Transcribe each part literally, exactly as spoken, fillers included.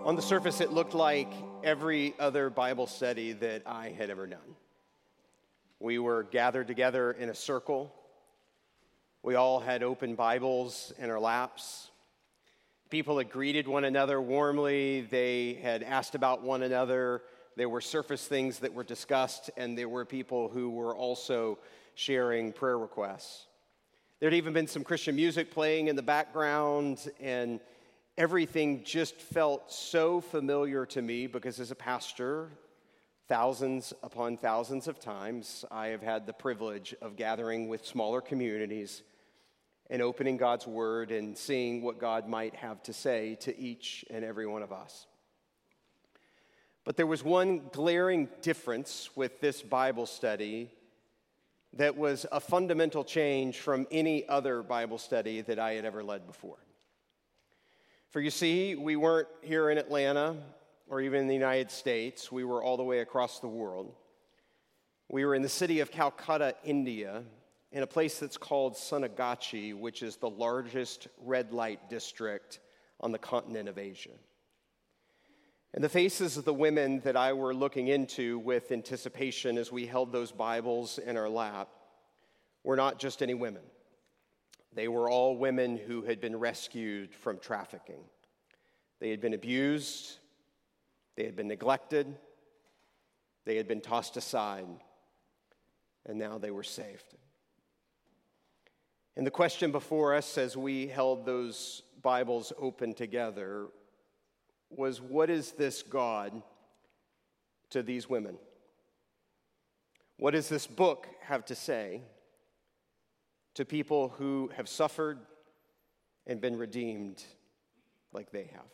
On the surface, it looked like every other Bible study that I had ever done. We were gathered together in a circle. We all had open Bibles in our laps. People had greeted one another warmly. They had asked about one another. There were surface things that were discussed, and there were people who were also sharing prayer requests. There had even been some Christian music playing in the background, and everything just felt so familiar to me because as a pastor, thousands upon thousands of times, I have had the privilege of gathering with smaller communities and opening God's Word and seeing what God might have to say to each and every one of us. But there was one glaring difference with this Bible study that was a fundamental change from any other Bible study that I had ever led before. For you see, we weren't here in Atlanta or even in the United States. We were all the way across the world. We were in the city of Calcutta, India, in a place that's called Sunagachi, which is the largest red light district on the continent of Asia. And the faces of the women that I were looking into with anticipation as we held those Bibles in our lap were not just any women. They were all women who had been rescued from trafficking. They had been abused, they had been neglected, they had been tossed aside, and now they were saved. And the question before us as we held those Bibles open together was, what is this God to these women? What does this book have to say to people who have suffered and been redeemed like they have?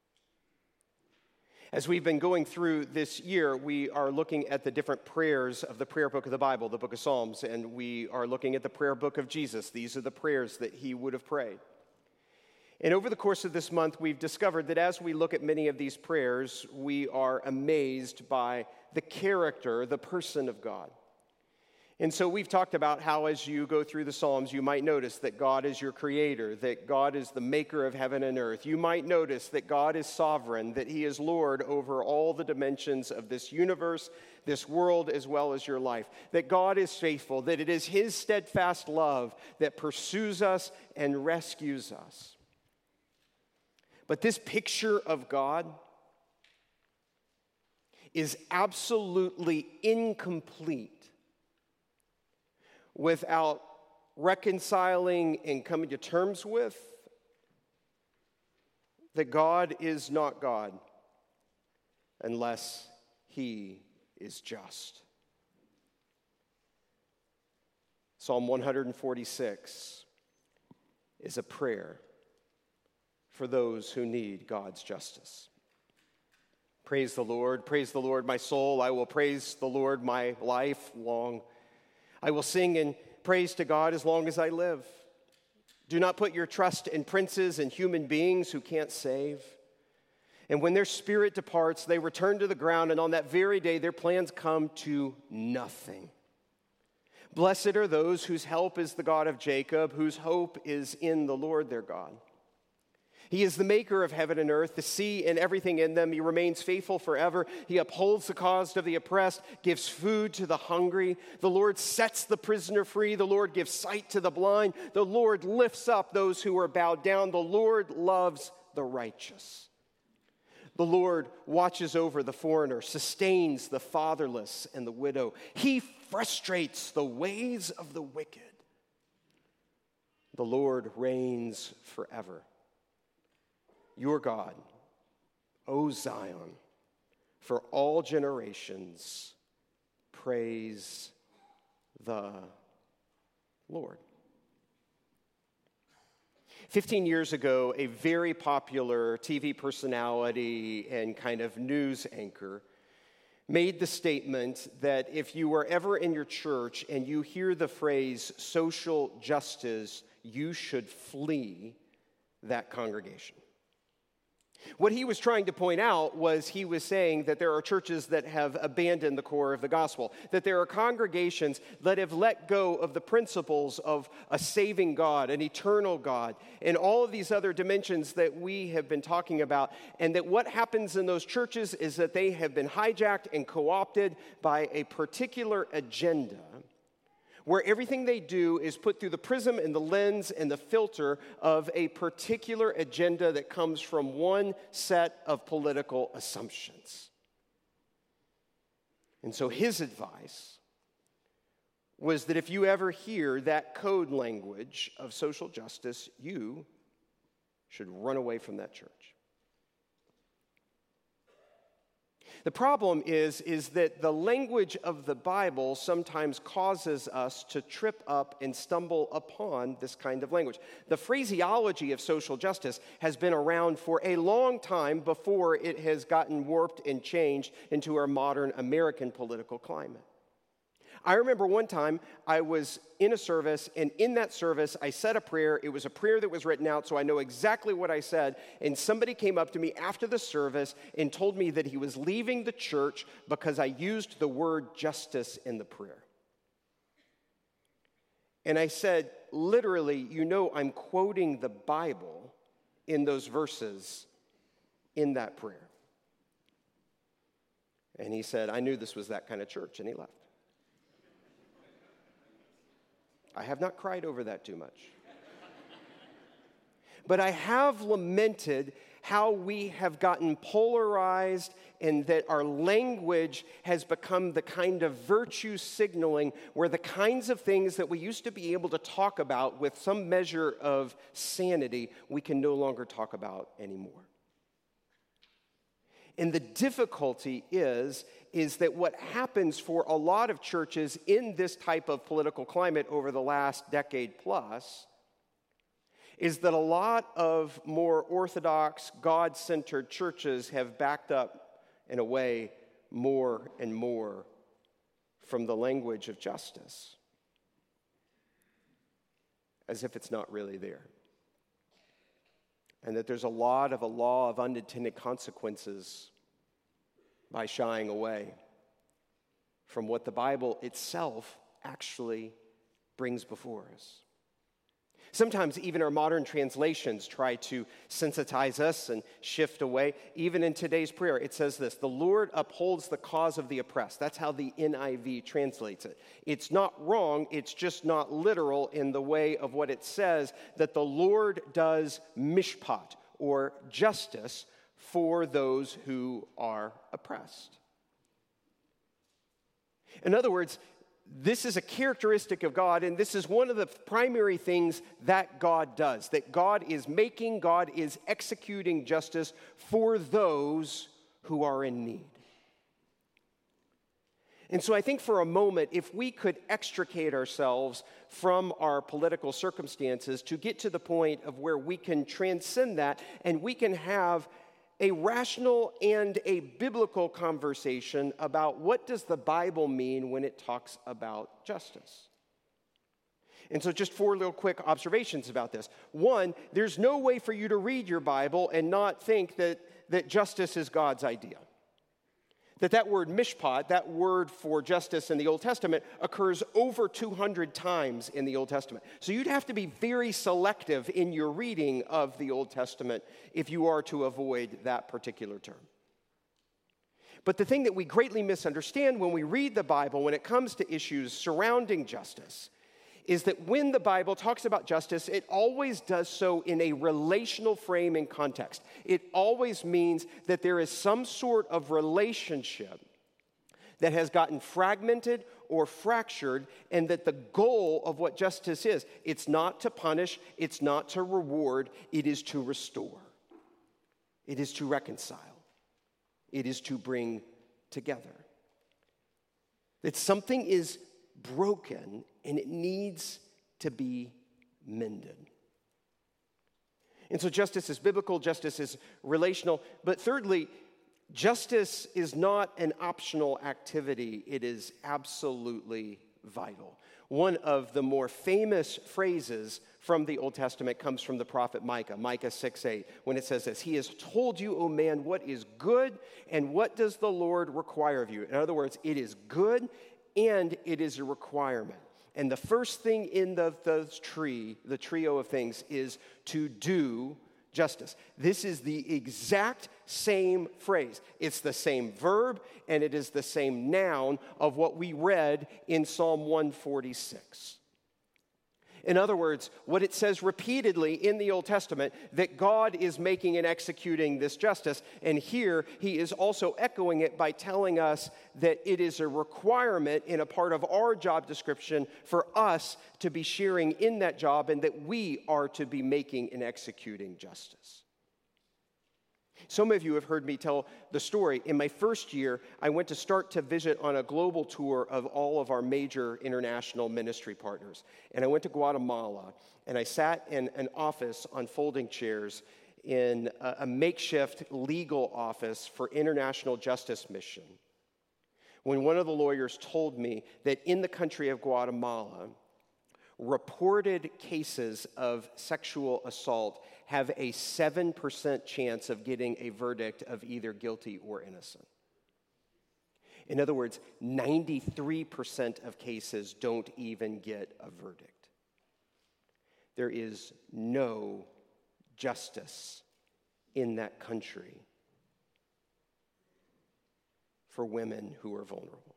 As we've been going through this year, we are looking at the different prayers of the prayer book of the Bible, the book of Psalms, and we are looking at the prayer book of Jesus. These are the prayers that he would have prayed. And over the course of this month, we've discovered that as we look at many of these prayers, we are amazed by the character, the person of God. And so we've talked about how as you go through the Psalms, you might notice that God is your creator, that God is the maker of heaven and earth. You might notice that God is sovereign, that he is Lord over all the dimensions of this universe, this world, as well as your life. That God is faithful, that it is his steadfast love that pursues us and rescues us. But this picture of God is absolutely incomplete without reconciling and coming to terms with that God is not God unless he is just. Psalm one forty-six is a prayer for those who need God's justice. Praise the Lord, praise the Lord, my soul. I will praise the Lord my life long. I will sing and praise to God as long as I live. Do not put your trust in princes and human beings who can't save. And when their spirit departs, they return to the ground, and on that very day their plans come to nothing. Blessed are those whose help is the God of Jacob, whose hope is in the Lord their God. He is the maker of heaven and earth, the sea and everything in them. He remains faithful forever. He upholds the cause of the oppressed, gives food to the hungry. The Lord sets the prisoner free. The Lord gives sight to the blind. The Lord lifts up those who are bowed down. The Lord loves the righteous. The Lord watches over the foreigner, sustains the fatherless and the widow. He frustrates the ways of the wicked. The Lord reigns forever. Your God, O Zion, for all generations, praise the Lord. Fifteen years ago, a very popular T V personality and kind of news anchor made the statement that if you were ever in your church and you hear the phrase social justice, you should flee that congregation. What he was trying to point out was he was saying that there are churches that have abandoned the core of the gospel, that there are congregations that have let go of the principles of a saving God, an eternal God, and all of these other dimensions that we have been talking about, and that what happens in those churches is that they have been hijacked and co-opted by a particular agenda, where everything they do is put through the prism and the lens and the filter of a particular agenda that comes from one set of political assumptions. And so his advice was that if you ever hear that code language of social justice, you should run away from that church. The problem is, is that the language of the Bible sometimes causes us to trip up and stumble upon this kind of language. The phraseology of social justice has been around for a long time before it has gotten warped and changed into our modern American political climate. I remember one time I was in a service, and in that service I said a prayer. It was a prayer that was written out, so I know exactly what I said. And somebody came up to me after the service and told me that he was leaving the church because I used the word justice in the prayer. And I said, literally, you know, I'm quoting the Bible in those verses in that prayer. And he said, I knew this was that kind of church, and he left. I have not cried over that too much. But I have lamented how we have gotten polarized and that our language has become the kind of virtue signaling where the kinds of things that we used to be able to talk about with some measure of sanity, we can no longer talk about anymore. And the difficulty is, is that what happens for a lot of churches in this type of political climate over the last decade plus is that a lot of more orthodox, God-centered churches have backed up and away more and more from the language of justice, as if it's not really there. And that there's a lot of a law of unintended consequences by shying away from what the Bible itself actually brings before us. Sometimes even our modern translations try to sensitize us and shift away. Even in today's prayer, it says this: the Lord upholds the cause of the oppressed. That's how the N I V translates it. It's not wrong, it's just not literal in the way of what it says, that the Lord does mishpat, or justice, for those who are oppressed. In other words, this is a characteristic of God, and this is one of the primary things that God does, that God is making, God is executing justice for those who are in need. And so I think for a moment, if we could extricate ourselves from our political circumstances to get to the point of where we can transcend that and we can have a rational and a biblical conversation about what does the Bible mean when it talks about justice. And so just four little quick observations about this. One, there's no way for you to read your Bible and not think that, that justice is God's idea. That that word mishpat, that word for justice in the Old Testament, occurs over two hundred times in the Old Testament. So you'd have to be very selective in your reading of the Old Testament if you are to avoid that particular term. But the thing that we greatly misunderstand when we read the Bible when it comes to issues surrounding justice is that when the Bible talks about justice, it always does so in a relational frame and context. It always means that there is some sort of relationship that has gotten fragmented or fractured, and that the goal of what justice is, it's not to punish, it's not to reward, it is to restore. It is to reconcile. It is to bring together. That something is broken and it needs to be mended. And so justice is biblical, justice is relational, but thirdly, justice is not an optional activity, it is absolutely vital. One of the more famous phrases from the Old Testament comes from the prophet Micah, Micah six eight, when it says this, "He has told you, O man, what is good, and what does the Lord require of you?" In other words, it is good and it is a requirement. And the first thing in the, the tree, the trio of things, is to do justice. This is the exact same phrase. It's the same verb, and it is the same noun of what we read in Psalm one forty-six. In other words, what it says repeatedly in the Old Testament, that God is making and executing this justice, and here he is also echoing it by telling us that it is a requirement in a part of our job description for us to be sharing in that job, and that we are to be making and executing justice. Some of you have heard me tell the story. In my first year, I went to start to visit on a global tour of all of our major international ministry partners. And I went to Guatemala, and I sat in an office on folding chairs in a, a makeshift legal office for International Justice Mission, when one of the lawyers told me that in the country of Guatemala, reported cases of sexual assault have a seven percent chance of getting a verdict of either guilty or innocent. In other words, ninety-three percent of cases don't even get a verdict. There is no justice in that country for women who are vulnerable.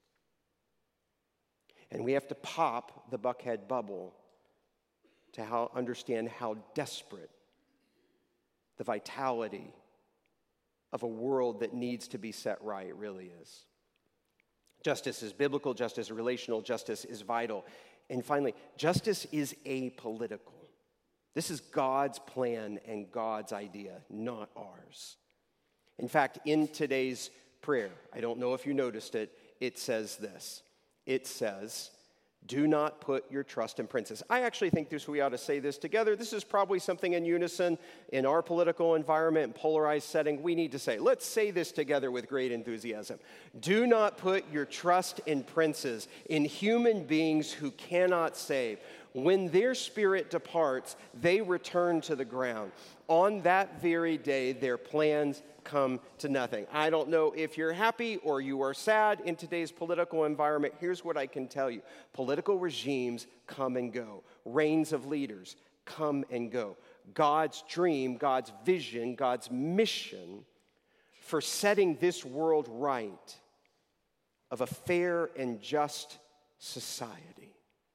And we have to pop the Buckhead bubble to how, understand how desperate the vitality of a world that needs to be set right really is. Justice is biblical, justice is relational, justice is vital. And finally, justice is apolitical. This is God's plan and God's idea, not ours. In fact, in today's prayer, I don't know if you noticed it, it says this. It says, "Do not put your trust in princes." I actually think this, we ought to say this together. This is probably something in unison in our political environment and polarized setting. We need to say, let's say this together with great enthusiasm. Do not put your trust in princes, in human beings who cannot save. When their spirit departs, they return to the ground. On that very day, their plans come to nothing. I don't know if you're happy or you are sad in today's political environment. Here's what I can tell you. Political regimes come and go. Reigns of leaders come and go. God's dream, God's vision, God's mission for setting this world right of a fair and just society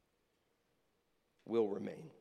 will remain.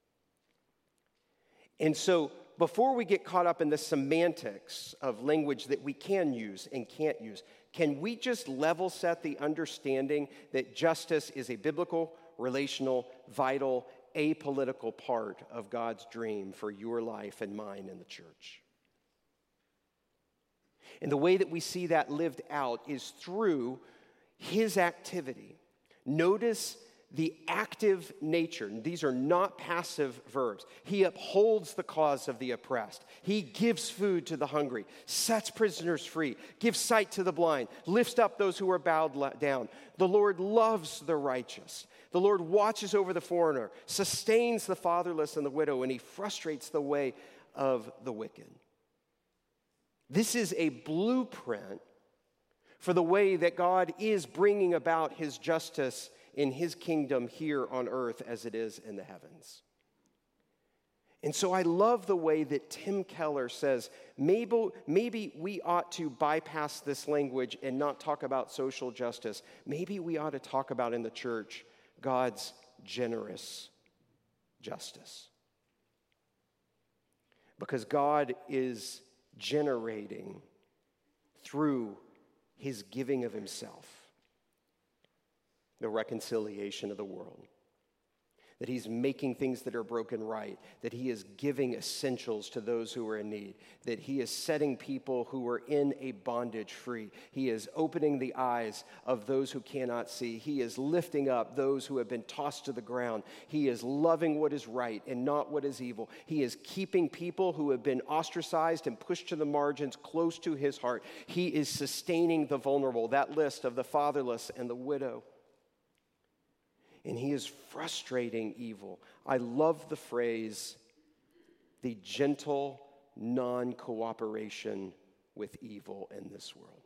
And so, before we get caught up in the semantics of language that we can use and can't use, can we just level set the understanding that justice is a biblical, relational, vital, apolitical part of God's dream for your life and mine in the church? And the way that we see that lived out is through his activity. Notice the active nature. These are not passive verbs. He upholds the cause of the oppressed. He gives food to the hungry, sets prisoners free, gives sight to the blind, lifts up those who are bowed down. The Lord loves the righteous. The Lord watches over the foreigner, sustains the fatherless and the widow, and he frustrates the way of the wicked. This is a blueprint for the way that God is bringing about his justice in his kingdom here on earth as it is in the heavens. And so I love the way that Tim Keller says, maybe, maybe we ought to bypass this language and not talk about social justice. Maybe we ought to talk about in the church God's generous justice. Because God is generating through his giving of himself the reconciliation of the world. That he's making things that are broken right, that he is giving essentials to those who are in need, that he is setting people who are in a bondage free. He is opening the eyes of those who cannot see. He is lifting up those who have been tossed to the ground. He is loving what is right and not what is evil. He is keeping people who have been ostracized and pushed to the margins close to his heart. He is sustaining the vulnerable, that list of the fatherless and the widow. And he is frustrating evil. I love the phrase, the gentle non-cooperation with evil in this world.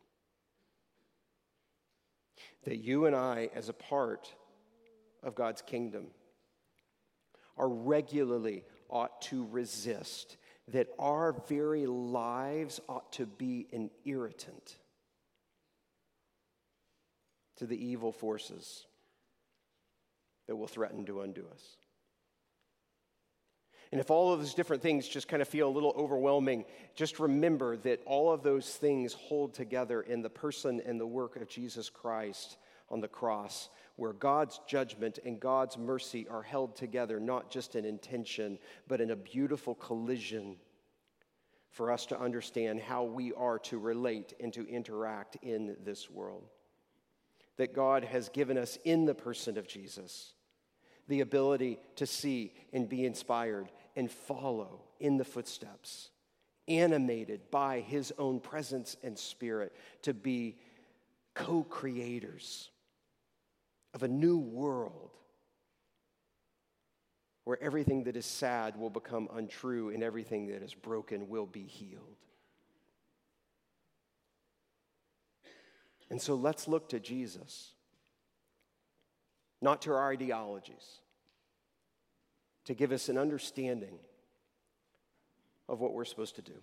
That you and I, as a part of God's kingdom, are regularly ought to resist, that our very lives ought to be an irritant to the evil forces that will threaten to undo us. And if all of those different things just kind of feel a little overwhelming, just remember that all of those things hold together in the person and the work of Jesus Christ on the cross, where God's judgment and God's mercy are held together, not just in intention, but in a beautiful collision for us to understand how we are to relate and to interact in this world. That God has given us in the person of Jesus the ability to see and be inspired and follow in the footsteps, animated by his own presence and spirit, to be co-creators of a new world where everything that is sad will become untrue and everything that is broken will be healed. And so let's look to Jesus, not to our ideologies, to give us an understanding of what we're supposed to do.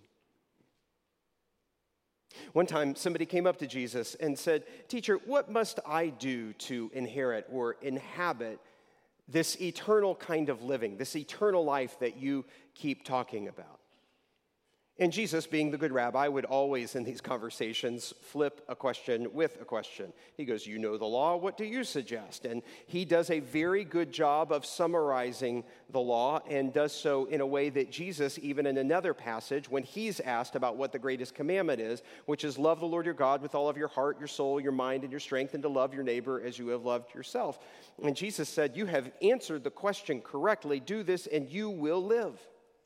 One time, somebody came up to Jesus and said, "Teacher, what must I do to inherit or inhabit this eternal kind of living, this eternal life that you keep talking about?" And Jesus, being the good rabbi, would always in these conversations flip a question with a question. He goes, "You know the law, what do you suggest?" And he does a very good job of summarizing the law, and does so in a way that Jesus, even in another passage, when he's asked about what the greatest commandment is, which is love the Lord your God with all of your heart, your soul, your mind, and your strength, and to love your neighbor as you have loved yourself. And Jesus said, "You have answered the question correctly. Do this and you will live."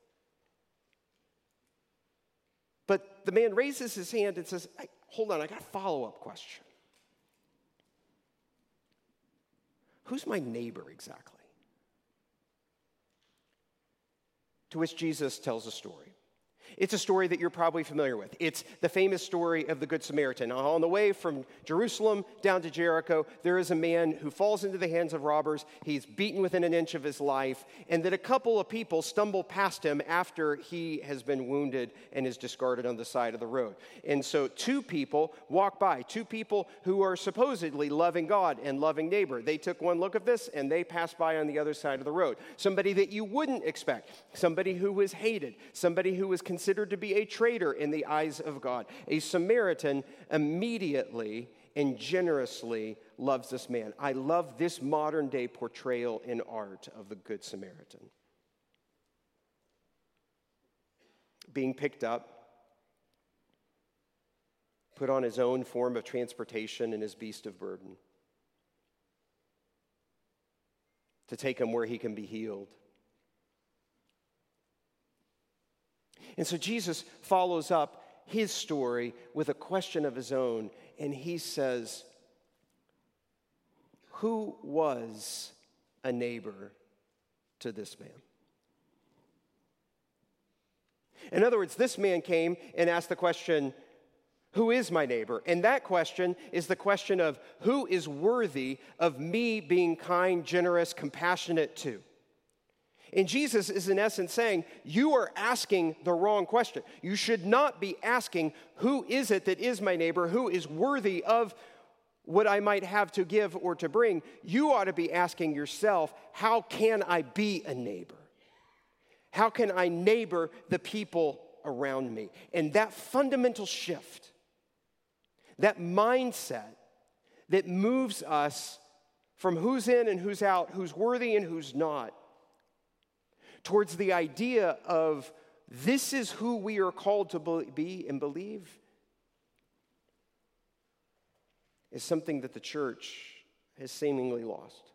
But the man raises his hand and says, hey, hold on, I got a follow-up question. Who's my neighbor exactly? To which Jesus tells a story. It's a story that you're probably familiar with. It's the famous story of the Good Samaritan. On the way from Jerusalem down to Jericho, there is a man who falls into the hands of robbers. He's beaten within an inch of his life, and that a couple of people stumble past him after he has been wounded and is discarded on the side of the road. And so two people walk by, two people who are supposedly loving God and loving neighbor. They took one look at this, and they passed by on the other side of the road. Somebody that you wouldn't expect, somebody who was hated, somebody who was considered to be a traitor in the eyes of God. A Samaritan immediately and generously loves this man. I love this modern day portrayal in art of the Good Samaritan. Being picked up, put on his own form of transportation and his beast of burden, to take him where he can be healed. And so Jesus follows up his story with a question of his own, and he says, who was a neighbor to this man? In other words, this man came and asked the question, who is my neighbor? And that question is the question of who is worthy of me being kind, generous, compassionate to? And Jesus is in essence saying, you are asking the wrong question. You should not be asking, who is it that is my neighbor? Who is worthy of what I might have to give or to bring? You ought to be asking yourself, how can I be a neighbor? How can I neighbor the people around me? And that fundamental shift, that mindset that moves us from who's in and who's out, who's worthy and who's not, towards the idea of this is who we are called to be and believe, is something that the church has seemingly lost.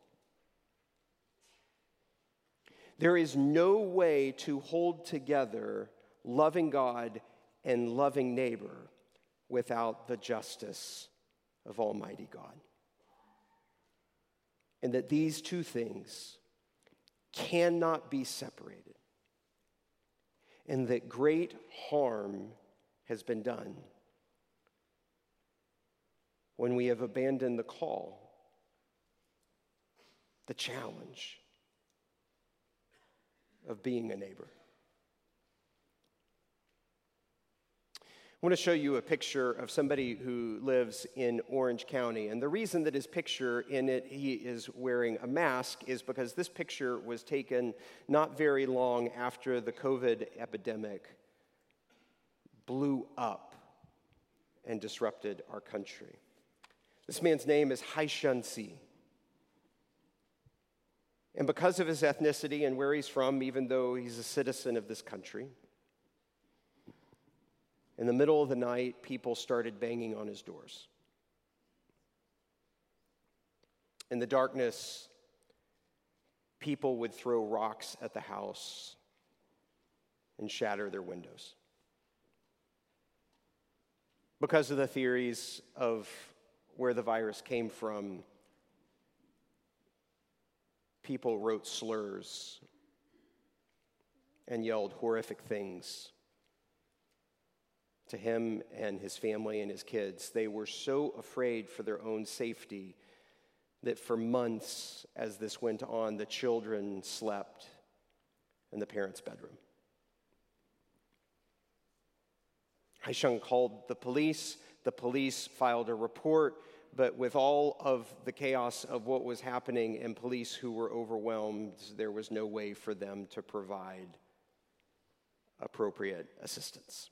There is no way to hold together loving God and loving neighbor without the justice of Almighty God. and that these two things cannot be separated, and that great harm has been done when we have abandoned the call, the challenge of being a neighbor. I want to show you a picture of somebody who lives in Orange County. And the reason that his picture in it, he is wearing a mask, is because this picture was taken not very long after the COVID epidemic blew up and disrupted our country. This man's name is Hai Shun-si. And because of his ethnicity and where he's from, even though he's a citizen of this country, in the middle of the night, people started banging on his doors. In the darkness, people would throw rocks at the house and shatter their windows. Because of the theories of where the virus came from, people wrote slurs and yelled horrific things to him and his family and his kids. They were so afraid for their own safety that for months, as this went on, the children slept in the parents' bedroom. Hai Shun called the police. The police filed a report, but with all of the chaos of what was happening and police who were overwhelmed, there was no way for them to provide appropriate assistance.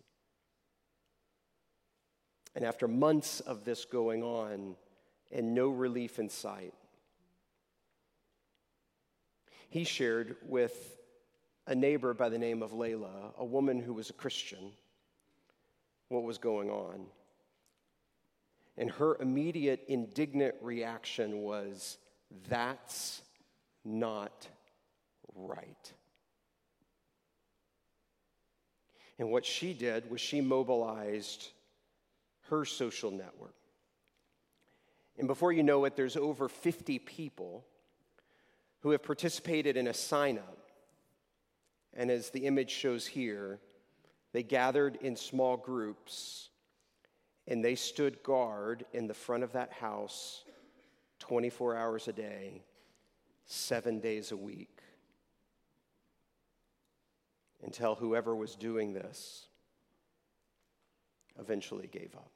And after months of this going on and no relief in sight, he shared with a neighbor by the name of Layla, a woman who was a Christian, what was going on. And her immediate indignant reaction was, "That's not right." And what she did was she mobilized her social network. And before you know it, there's over fifty people who have participated in a sign-up. And as the image shows here, they gathered in small groups and they stood guard in the front of that house twenty-four hours a day, seven days a week, until whoever was doing this eventually gave up.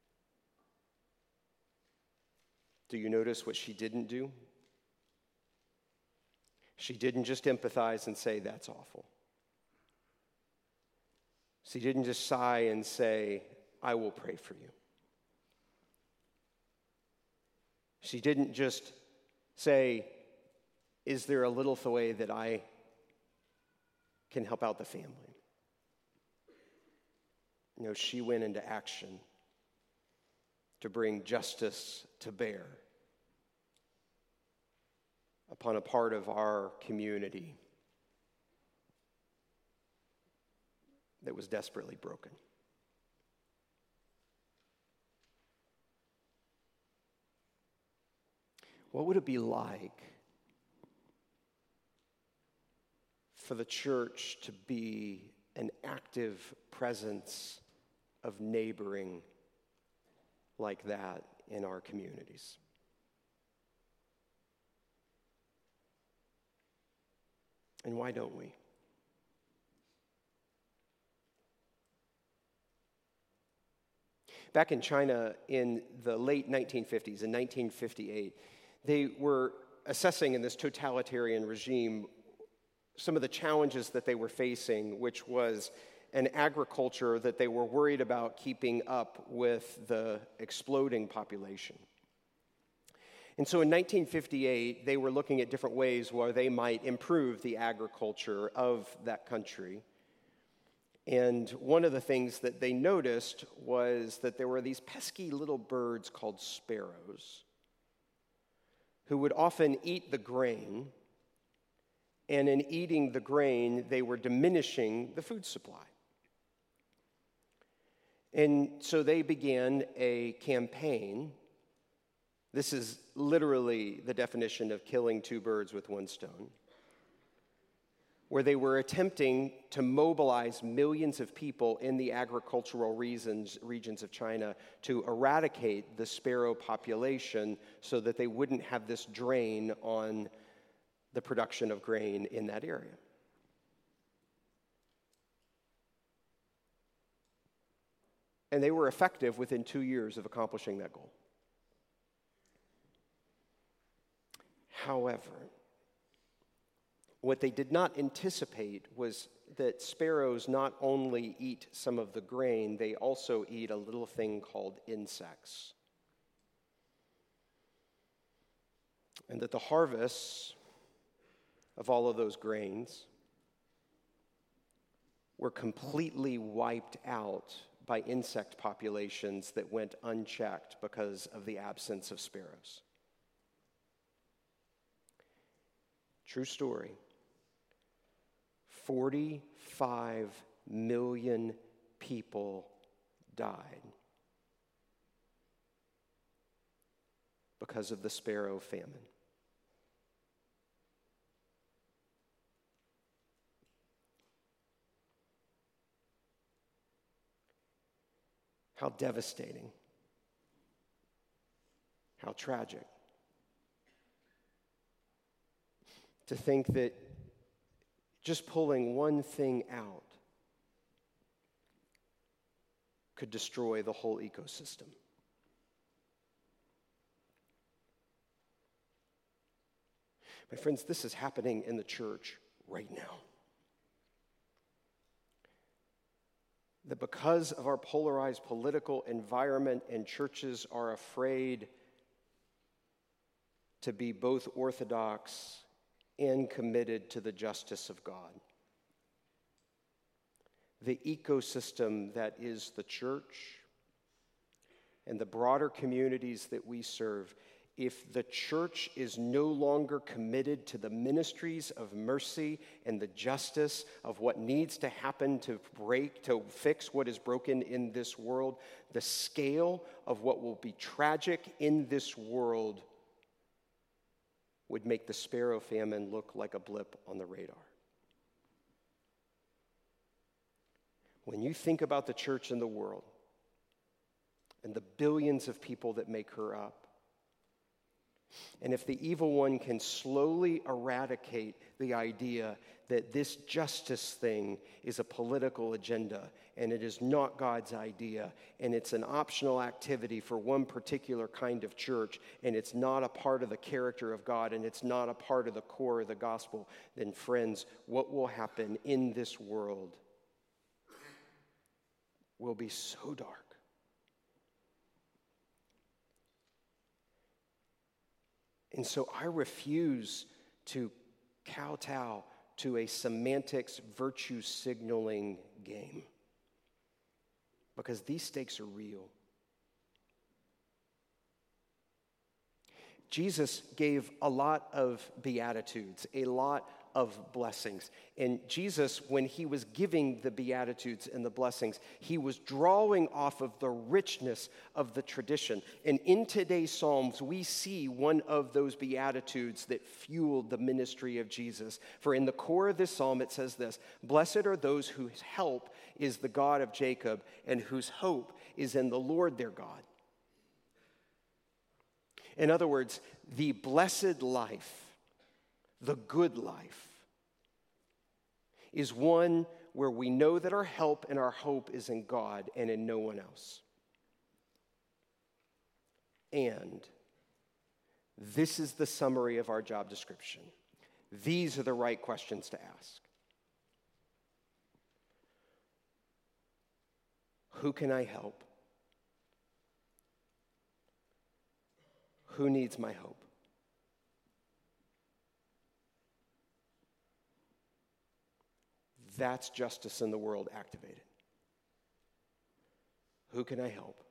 Do you notice what she didn't do? She didn't just empathize and say, "That's awful." She didn't just sigh and say, "I will pray for you." She didn't just say, "Is there a little way that I can help out the family?" No, she went into action to bring justice to bear upon a part of our community that was desperately broken. What would it be like for the church to be an active presence of neighboring like that in our communities? And why don't we? Back in China in the late nineteen fifties, in nineteen fifty-eight, they were assessing in this totalitarian regime some of the challenges that they were facing, which was an agriculture that they were worried about keeping up with the exploding population. And so in nineteen fifty-eight, they were looking at different ways where they might improve the agriculture of that country. And one of the things that they noticed was that there were these pesky little birds called sparrows who would often eat the grain, and in eating the grain, they were diminishing the food supply. And so they began a campaign This is literally the definition of killing two birds with one stone, where they were attempting to mobilize millions of people in the agricultural regions, regions of China to eradicate the sparrow population so that they wouldn't have this drain on the production of grain in that area. And they were effective within two years of accomplishing that goal. However, what they did not anticipate was that sparrows not only eat some of the grain, they also eat a little thing called insects. And that the harvests of all of those grains were completely wiped out by insect populations that went unchecked because of the absence of sparrows. True story. forty-five million people died because of the sparrow famine. How devastating. How tragic. To think that just pulling one thing out could destroy the whole ecosystem. My friends, this is happening in the church right now. That because of our polarized political environment and churches are afraid to be both orthodox and committed to the justice of God. The ecosystem that is the church and the broader communities that we serve, if the church is no longer committed to the ministries of mercy and the justice of what needs to happen to break, to fix what is broken in this world, the scale of what will be tragic in this world would make the sparrow famine look like a blip on the radar. When you think about the church in the world and the billions of people that make her up, and if the evil one can slowly eradicate the idea that this justice thing is a political agenda and it is not God's idea and it's an optional activity for one particular kind of church and it's not a part of the character of God and it's not a part of the core of the gospel, then friends, what will happen in this world will be so dark. And so I refuse to kowtow to a semantics virtue signaling game because these stakes are real. Jesus gave a lot of beatitudes, a lot of blessings. And Jesus, when he was giving the beatitudes and the blessings, he was drawing off of the richness of the tradition. And in today's Psalms, we see one of those beatitudes that fueled the ministry of Jesus. For in the core of this psalm, it says this: "Blessed are those whose help is the God of Jacob and whose hope is in the Lord their God." In other words, the blessed life, the good life, is one where we know that our help and our hope is in God and in no one else. And this is the summary of our job description. These are the right questions to ask. Who can I help? Who needs my hope? That's justice in the world activated. Who can I help?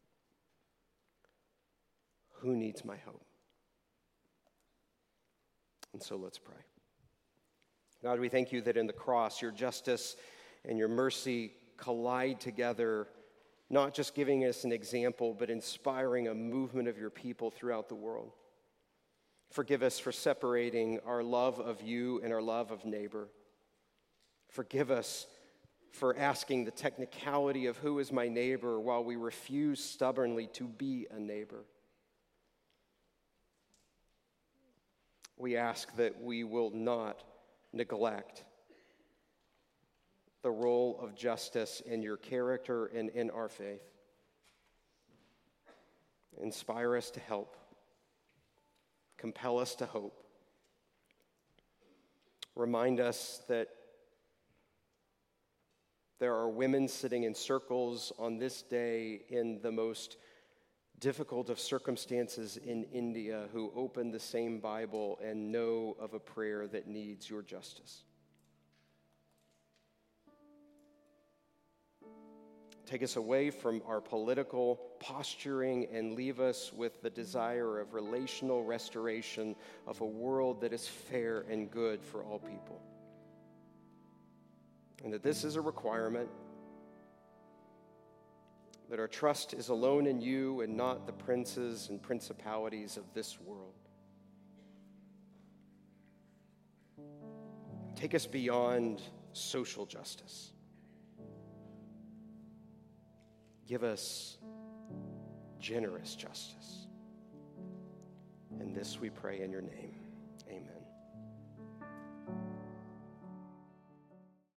Who needs my hope? And so let's pray. God, we thank you that in the cross, your justice and your mercy collide together, not just giving us an example, but inspiring a movement of your people throughout the world. Forgive us for separating our love of you and our love of neighbor. Forgive us for asking the technicality of who is my neighbor while we refuse stubbornly to be a neighbor. We ask that we will not neglect the role of justice in your character and in our faith. Inspire us to help. Compel us to hope. Remind us that there are women sitting in circles on this day in the most difficult of circumstances in India who open the same Bible and know of a prayer that needs your justice. Take us away from our political posturing and leave us with the desire of relational restoration of a world that is fair and good for all people. And that this is a requirement, that our trust is alone in you and not the princes and principalities of this world. Take us beyond social justice. Give us generous justice. And this we pray in your name. Amen.